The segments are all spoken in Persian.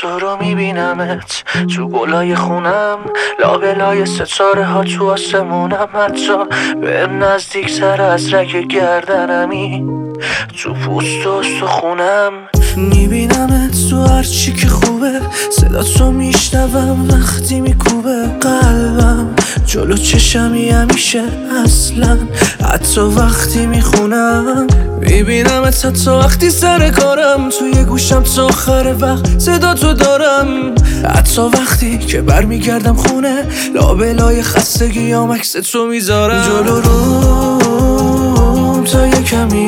تو رو میبینمت تو گلای خونم، لابلای ستاره ها تو آسمونم، حتی به نزدیک تر از رگ گردنمی، تو پوست و استخونم. میبینمت تو هرچی که خوبه، صدا تو میشنوم وقتی میکوبه قلبم جلو چشمی همیشه، اصلا حتی وقتی میخونم. میبینمت حتی وقتی سر کارم، توی گوشم تا آخر وقت صدا تو دارم، حتی وقتی که برمیگردم خونه، لابلای خستگیام عکس تو میذارم. جلو روم تا یکمی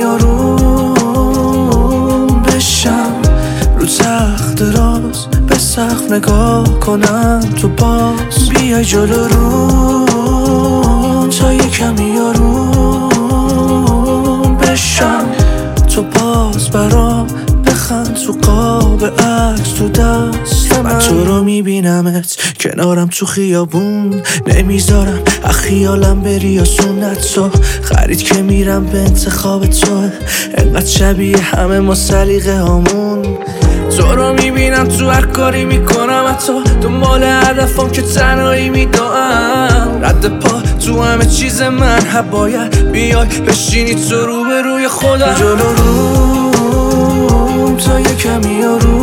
آروم بشم، رو تخت راست به سقف نگاه کنم، تو باز بیای جلو روم تا یکمی آروم بشم، تو باز برام بخند تو قاب عکس تو دست من تو رو میبینمت کنارم تو خیابون، نمیذارم خیالم بری یا سنت تو خرید که میرم به انتخاب توه، انقدر شبیه همه ما سلیقه هامون. تو رو میبینم تو هر کاری میکنم، حتی دنبال هدفم که تنهایی میدوام، رد پا تو همه چیز من، باید بیای بشینی تو روبروی خودم. جلو روم تا یکمی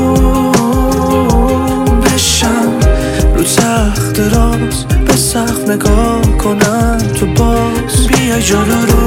آروم بشم، رو تخت راست به سقف نگاه کنم، تو باز بیای جلو روم